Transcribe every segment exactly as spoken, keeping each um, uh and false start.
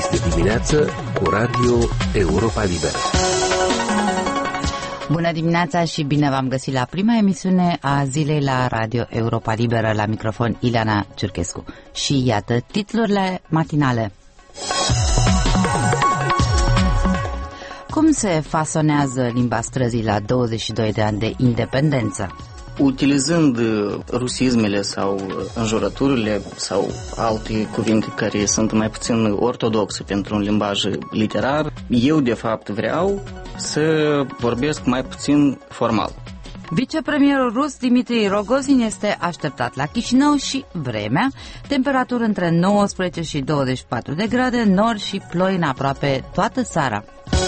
Este dimineață cu Radio Europa Liberă. Bună dimineața și bine v-am găsit la prima emisiune a zilei la Radio Europa Liberă, la microfon Ileana Ciurchescu. Și iată titlurile matinale. Cum se fasonează limba străzii la douăzeci și doi de ani de independență? Utilizând rusismele sau înjurăturile sau alte cuvinte care sunt mai puțin ortodoxe pentru un limbaj literar, eu de fapt vreau să vorbesc mai puțin formal. Vicepremierul rus Dmitri Rogozin este așteptat la Chișinău și vremea, temperaturi între nouăsprezece și douăzeci și patru de grade, nord și ploi în aproape toată țara.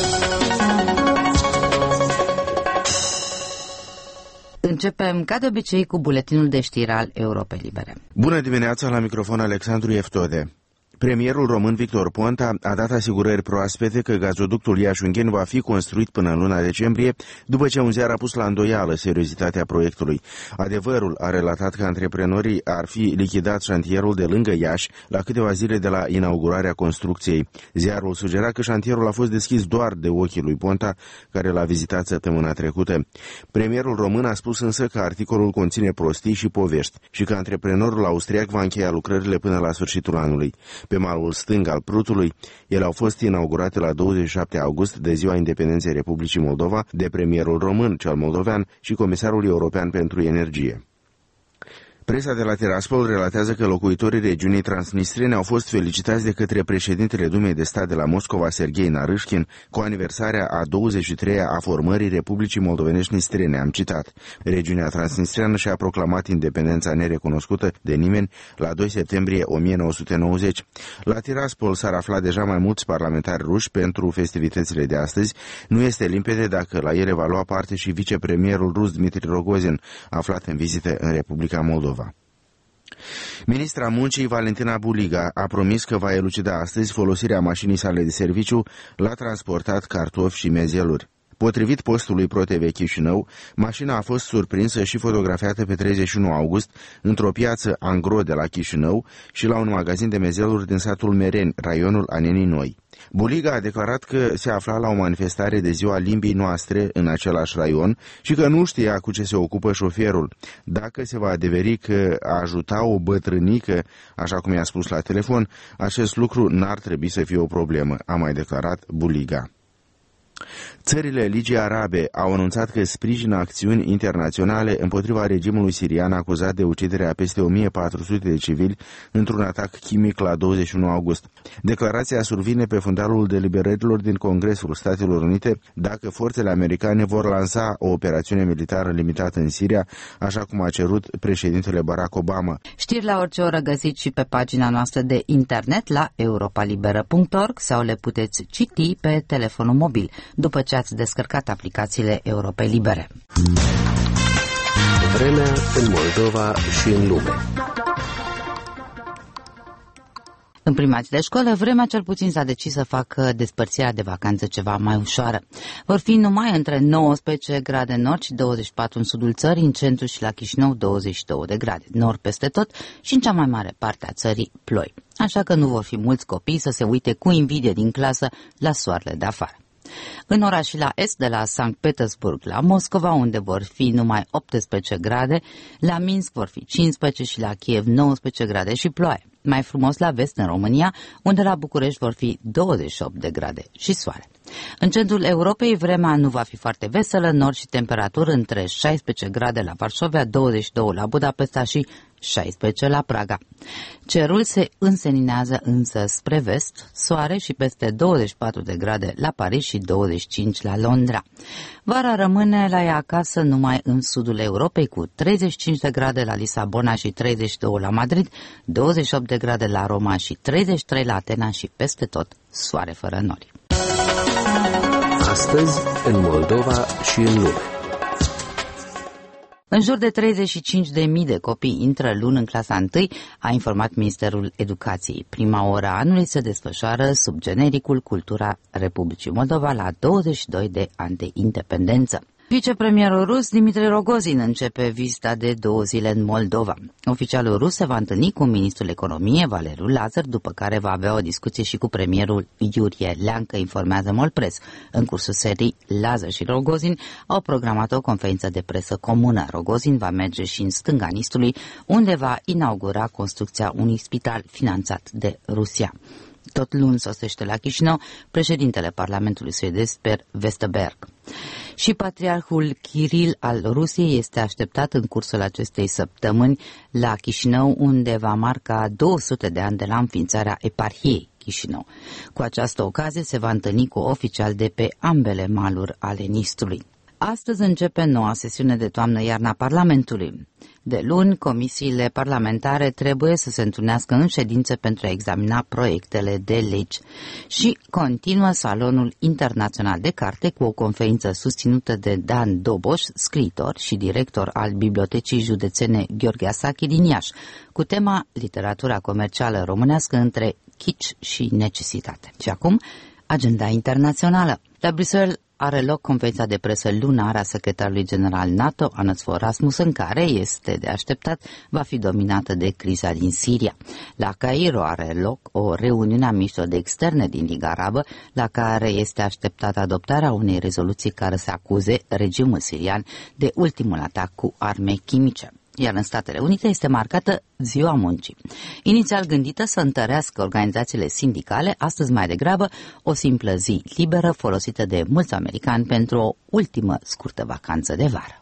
Începem, ca de obicei, cu buletinul de știri al Europei Libere. Bună dimineața, la microfon Alexandru Eftode. Premierul român Victor Ponta a dat asigurări proaspete că gazoductul Iași-Ungheni va fi construit până în luna decembrie, după ce un ziar a pus la îndoială seriozitatea proiectului. Adevărul a relatat că antreprenorii ar fi lichidat șantierul de lângă Iași la câteva zile de la inaugurarea construcției. Ziarul sugera că șantierul a fost deschis doar de ochii lui Ponta, care l-a vizitat săptămâna trecută. Premierul român a spus însă că articolul conține prostii și povești și că antreprenorul austriac va încheia lucrările până la sfârșitul anului. Pe malul stâng al Prutului, ele au fost inaugurate la douăzeci și șapte august, de ziua independenței Republicii Moldova, de premierul român, cel moldovean, și comisarul european pentru energie. Presa de la Tiraspol relatează că locuitorii regiunii transnistrene au fost felicitați de către președintele Dumei de Stat de la Moscova, Serghei Narâșkin, cu aniversarea a douăzeci și treia a formării Republicii Moldovenești Nistrene. Am citat: regiunea transnistreană și-a proclamat independența nerecunoscută de nimeni la doi septembrie o mie nouă sute nouăzeci. La Tiraspol s-ar afla deja mai mulți parlamentari ruși pentru festivitățile de astăzi. Nu este limpede dacă la ele va lua parte și vicepremierul rus Dmitri Rogozin, aflat în vizită în Republica Moldova. Ministra Muncii Valentina Buliga a promis că va elucida astăzi folosirea mașinii sale de serviciu la transportat cartofi și mezeluri. Potrivit postului ProTV Chișinău, mașina a fost surprinsă și fotografiată pe treizeci și unu august într-o piață angro de la Chișinău și la un magazin de mezeluri din satul Mereni, raionul Anenii Noi. Buliga a declarat că se afla la o manifestare de ziua limbii noastre în același raion și că nu știa cu ce se ocupă șoferul. Dacă se va adeveri că a ajuta o bătrânică, așa cum i-a spus la telefon, acest lucru n-ar trebui să fie o problemă, a mai declarat Buliga. Țările Ligii Arabe au anunțat că sprijină acțiuni internaționale împotriva regimului sirian acuzat de uciderea a peste o mie patru sute de civili într-un atac chimic la douăzeci și unu august. Declarația survine pe fundalul deliberărilor din Congresul Statelor Unite dacă forțele americane vor lansa o operațiune militară limitată în Siria, așa cum a cerut președintele Barack Obama. Știri la orice oră găsiți și pe pagina noastră de internet la europa liberă punct org sau le puteți citi pe telefonul mobil, după ce ați descărcat aplicațiile Europei Libere. Vremea în Moldova și în lume. În prima zi de școală, vremea cel puțin s-a decis să facă despărțirea de vacanță ceva mai ușoară. Vor fi numai între nouăsprezece grade în nord și douăzeci și patru în sudul țării, în centru și la Chișinău douăzeci și două de grade, nord peste tot și în cea mai mare parte a țării ploi. Așa că nu vor fi mulți copii să se uite cu invidie din clasă la soarele de afară. În orașul la est, de la Sankt Petersburg la Moscova, unde vor fi numai optsprezece grade, la Minsk vor fi cincisprezece și la Kiev nouăsprezece grade și ploaie. Mai frumos la vest, în România, unde la București vor fi douăzeci și opt de grade și soare. În centrul Europei, vremea nu va fi foarte veselă, nord și temperaturi între șaisprezece grade la Varșovia, douăzeci și doi la Budapesta și șaisprezece la Praga. Cerul se înseninează însă spre vest, soare și peste douăzeci și patru de grade la Paris și douăzeci și cinci la Londra. Vara rămâne la ea acasă numai în sudul Europei, cu treizeci și cinci de grade la Lisabona și treizeci și doi la Madrid, douăzeci și opt de grade la Roma și treizeci și trei la Atena și peste tot soare fără nori. Astăzi, în Moldova și în lume. În jur de treizeci și cinci de mii de copii intră luni în clasa întâi, a informat Ministerul Educației. Prima oră a anului se desfășoară sub genericul Cultura Republicii Moldova la douăzeci și doi de ani de independență. Vicepremierul rus Dmitri Rogozin începe vizita de două zile în Moldova. Oficialul rus se va întâlni cu ministrul economiei Valeriu Lazar, după care va avea o discuție și cu premierul Iurie Leancă, informează Molpress. În cursul serii, Lazar și Rogozin au programat o conferință de presă comună. Rogozin va merge și în stânga Nistului, unde va inaugura construcția unui spital finanțat de Rusia. Tot luni sosește la Chișinău președintele Parlamentului suedez Per Westerberg. Și patriarhul Kiril al Rusiei este așteptat în cursul acestei săptămâni la Chișinău, unde va marca două sute de ani de la înființarea eparhiei Chișinău. Cu această ocazie se va întâlni cu oficiali de pe ambele maluri ale Nistrului. Astăzi începe noua sesiune de toamnă-iarnă a Parlamentului. De luni, comisiile parlamentare trebuie să se întâlnească în ședințe pentru a examina proiectele de legi. Și continuă Salonul Internațional de Carte cu o conferință susținută de Dan Doboș, scriitor și director al Bibliotecii Județene Gheorghe Asachi din Iași, cu tema Literatura comercială românească între kitsch și necesitate. Și acum, agenda internațională. La Bruxelles are loc conferința de presă lunară a secretarului general NATO, Hannes Fogh Rasmussen, care este de așteptat va fi dominată de criza din Siria. La Cairo are loc o reuniune a miniștrilor de externe din Liga Arabă, la care este așteptată adoptarea unei rezoluții care să acuze regimul sirian de ultimul atac cu arme chimice. Iar în Statele Unite este marcată Ziua Muncii. Inițial gândită să întărească organizațiile sindicale, astăzi mai degrabă o simplă zi liberă folosită de mulți americani pentru o ultimă scurtă vacanță de vară.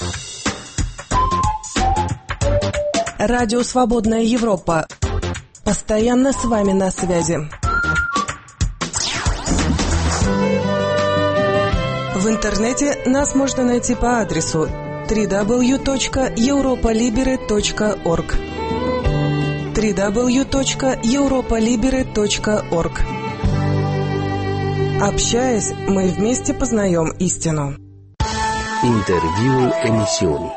Радио Свободная Европа. Постоянно с вами на связи. В интернете нас можно найти по адресу дабл ю дабл ю дабл ю точка европа либере точка орг дабл ю дабл ю дабл ю точка европа либере точка орг. Общаясь, мы вместе познаем истину. Interviul emisiunii.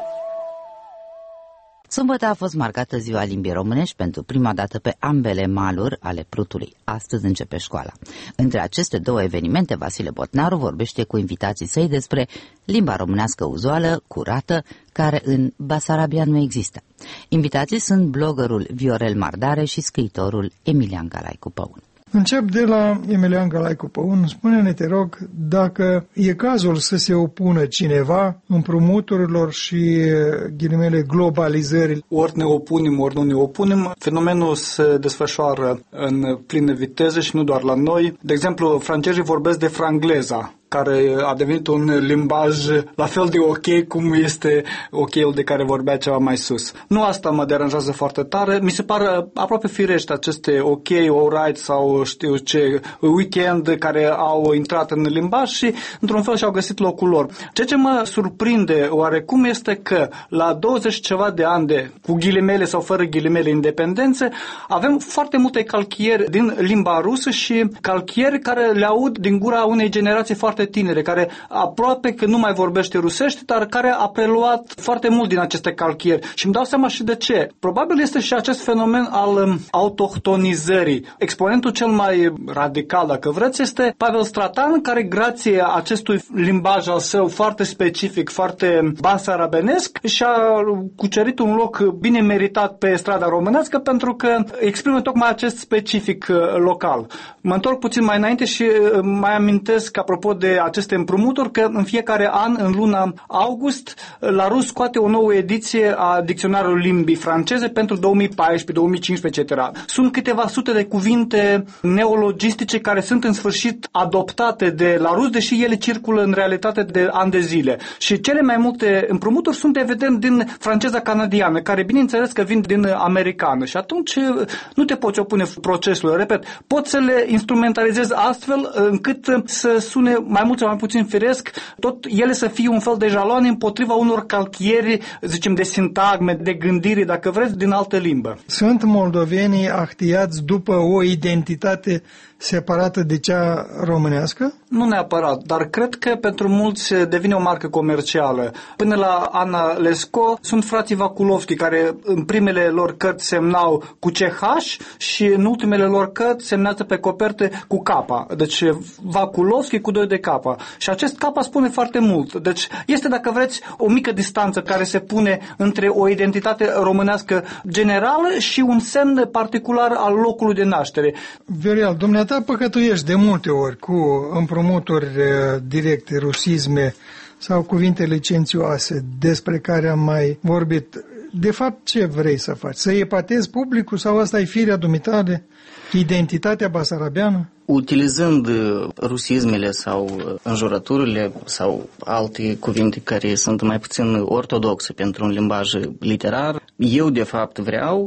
Sâmbătă a fost marcată Ziua Limbii Românești pentru prima dată pe ambele maluri ale Prutului. Astăzi începe școala. Între aceste două evenimente, Vasile Botnaru vorbește cu invitații săi despre limba românească uzuală, curată, care în Basarabia nu există. Invitații sunt bloggerul Viorel Mardare și scriitorul Emilian Galaicu Păun. Încep de la Emilian Galaicu Păun. Spune-ne, te rog, dacă e cazul să se opună cineva împrumuturilor și, ghilimele, globalizării. Ori ne opunem, ori nu ne opunem. Fenomenul se desfășoară în plină viteză și nu doar la noi. De exemplu, francezii vorbesc de frangleza, care a devenit un limbaj la fel de ok cum este ok-ul de care vorbea ceva mai sus. Nu asta mă deranjează foarte tare. Mi se pare aproape firește aceste ok, alright sau știu ce, weekend care au intrat în limbaj și într-un fel și-au găsit locul lor. Ceea ce mă surprinde oarecum este că la douăzeci ceva de ani de, cu ghilimele sau fără ghilimele, independențe, avem foarte multe calchieri din limba rusă și calchieri care le aud din gura unei generații foarte tinere, care aproape că nu mai vorbește rusește, dar care a preluat foarte mult din aceste calchieri. Și îmi dau seama și de ce. Probabil este și acest fenomen al autohtonizării. Exponentul cel mai radical, dacă vreți, este Pavel Stratan, care grație acestui limbaj al său foarte specific, foarte basarabenesc, și-a cucerit un loc bine meritat pe strada românească pentru că exprimă tocmai acest specific local. Mă întorc puțin mai înainte și mai amintesc, apropo de aceste împrumuturi, că în fiecare an, în luna august, la Rus scoate o nouă ediție a dicționarului limbii franceze pentru două mii paisprezece, două mii cincisprezece, et cetera. Sunt câteva sute de cuvinte neologistice care sunt în sfârșit adoptate de la Rus, deși ele circulă în realitate de ani de zile. Și cele mai multe împrumuturi sunt evident din franceza canadiană, care bineînțeles că vin din americană. Și atunci nu te poți opune procesului. Repet, poți să le instrumentalizezi astfel încât să sune mai mult sau mai puțin firesc, tot ele să fie un fel de jaloane împotriva unor calchieri, zicem, de sintagme, de gândire, dacă vreți, din altă limbă. Sunt moldovenii ahtiați după o identitate separată de cea românească? Nu neapărat, dar cred că pentru mulți devine o marcă comercială. Până la Ana Lesco sunt frații Vakulovski, care în primele lor cărți semnau cu C H și în ultimele lor cărți semnează pe coperte cu K. Deci Vakulovski cu doi de K. Și acest K spune foarte mult. Deci este, dacă vreți, o mică distanță care se pune între o identitate românească generală și un semn particular al locului de naștere. Viorel, dumneata păcătuiești de multe ori cu împrumuturi directe, rusisme sau cuvinte licențioase despre care am mai vorbit. De fapt, ce vrei să faci? Să epatezi publicul sau asta e firea dumitale? Identitatea basarabeană? Utilizând rusismele sau înjurăturile sau alte cuvinte care sunt mai puțin ortodoxe pentru un limbaj literar, eu de fapt vreau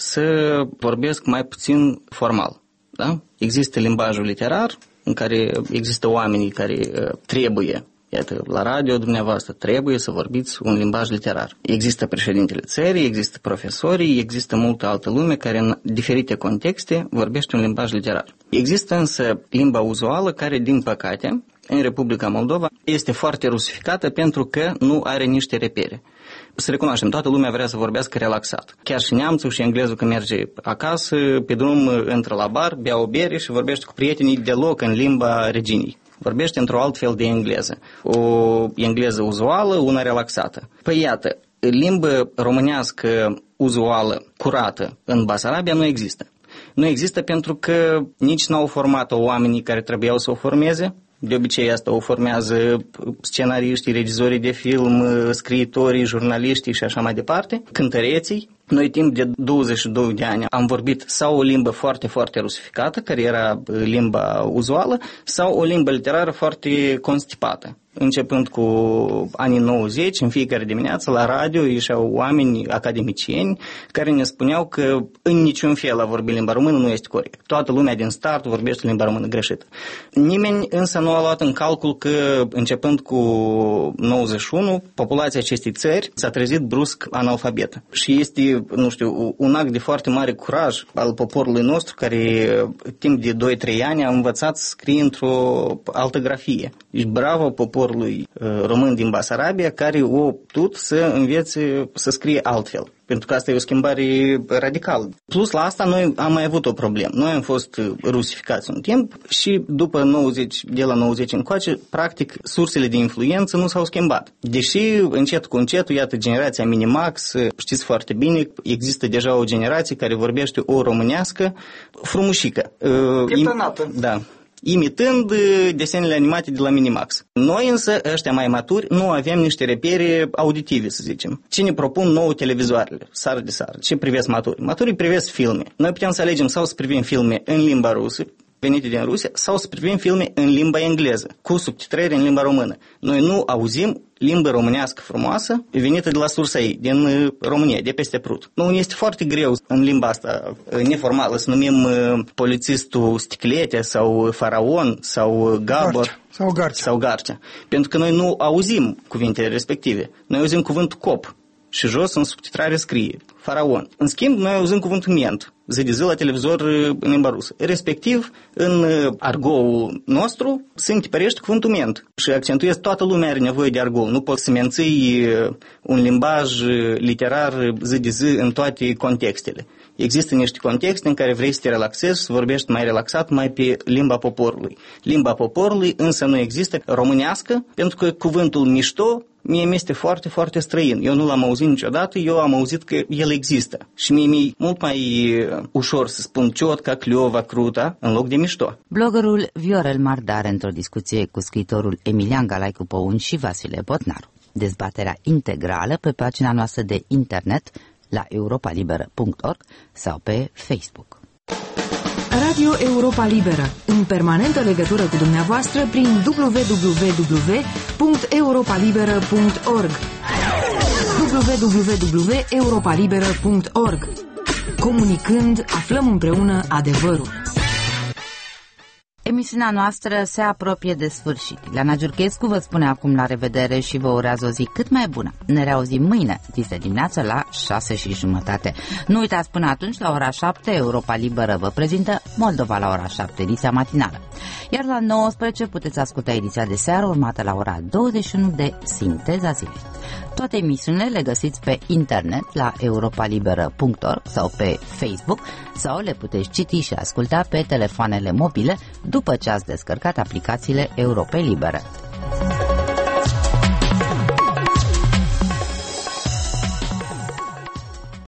să vorbesc mai puțin formal. Da? Există limbajul literar în care există oamenii care trebuie, iată, la radio dumneavoastră trebuie să vorbiți un limbaj literar. Există președintele țării, există profesorii, există multă altă lume care în diferite contexte vorbește un limbaj literar. Există însă limba uzuală care, din păcate, în Republica Moldova este foarte rusificată pentru că nu are niște repere. Să recunoaștem, toată lumea vrea să vorbească relaxat. Chiar și neamțul și englezul când merge acasă, pe drum intră la bar, bea o bere și vorbește cu prietenii deloc în limba reginii. Vorbește într-o alt fel de engleză. O engleză uzuală, una relaxată. Păi iată, limbă românească uzuală, curată, în Basarabia nu există. Nu există pentru că nici n-au format-o oamenii care trebuiau să o formeze. De obicei asta o formează scenariștii, regizorii de film, scriitorii, jurnaliștii și așa mai departe, cântăreții. Noi timp de douăzeci și doi de ani am vorbit sau o limbă foarte, foarte rusificată, care era limba uzuală, sau o limbă literară foarte constipată. Începând cu anii nouăzeci, în fiecare dimineață la radio ieșeau oameni academicieni care ne spuneau că în niciun fel a vorbi limba română nu este corect. Toată lumea din start vorbește limba română greșită. Nimeni însă nu a luat în calcul că începând cu nouăzeci și unu, populația acestei țări s-a trezit brusc analfabetă. Și este, nu știu, un act de foarte mare curaj al poporului nostru care timp de doi trei ani a învățat să scrie într-o altă grafie. Deci bravo popor lui român din Basarabia care o putut să învețe să scrie altfel. Pentru că asta e o schimbare radicală. Plus la asta noi am mai avut o problemă. Noi am fost rusificați un timp și după nouăzeci, de la nouăzeci încoace, practic sursele de influență nu s-au schimbat. Deși încet cu încet, iată, generația Minimax, știți foarte bine, există deja o generație care vorbește o românească frumușică. Pieptănată. Da. Imitând desenele animate de la Minimax. Noi însă, ăștia mai maturi, nu avem niște repere auditive, să zicem. Ce ne propun nouă televizoarele, sară de sară? Ce privesc maturi? Maturii privesc filme. Noi putem să alegem sau să privim filme în limba rusă, venite din Rusia, sau să privim filme în limba engleză, cu subtitrări în limba română. Noi nu auzim limbă românească frumoasă venită de la sursa ei, din România, de peste Prut. Nu, este foarte greu în limba asta neformală să numim polițistul Sticlete sau Faraon sau Gabor sau Garcea. sau Garcea. Pentru că noi nu auzim cuvintele respective. Noi auzim cuvântul cop și jos în subtitrare scrie Faraon. În schimb, noi auzim cuvântul ment, zi de zi la televizor în limba rusă. Respectiv, în argoul nostru se întipărește cuvântul ment și accentuez, toată lumea are nevoie de argou. Nu poți să menții un limbaj literar zi de zi în toate contextele. Există niște contexte în care vrei să te relaxezi și să vorbești mai relaxat, mai pe limba poporului. Limba poporului însă nu există românească, pentru că cuvântul mișto mie mi este foarte, foarte străin. Eu nu l-am auzit niciodată, eu am auzit că el există. Și mie mi-e mult mai ușor să spun ciotca, cleova, cruta, în loc de mișto. Bloggerul Viorel Mardar într-o discuție cu scriitorul Emilian Galaicu Păun și Vasile Botnaru. Dezbaterea integrală pe pagina noastră de internet la europa liberă punct org sau pe Facebook. Radio Europa Liberă, în permanentă legătură cu dumneavoastră prin w w w punct europa liberă punct org w w w punct europa liberă punct org. Comunicând, aflăm împreună adevărul. Emisiunea noastră se apropie de sfârșit. Ileana Giurchescu vă spune acum la revedere și vă urează o zi cât mai bună. Ne reauzim mâine, zi de dimineață, la șase și jumătate. Nu uitați, până atunci, la ora șapte, Europa Liberă vă prezintă Moldova la ora șapte, ediția matinală. Iar la nouăsprezece puteți asculta ediția de seară, urmată la ora douăzeci și unu de Sinteza Zilei. Toate emisiunile le găsiți pe internet la europa liberă punct org sau pe Facebook, sau le puteți citi și asculta pe telefoanele mobile după ce ați descărcat aplicațiile Europei Libere.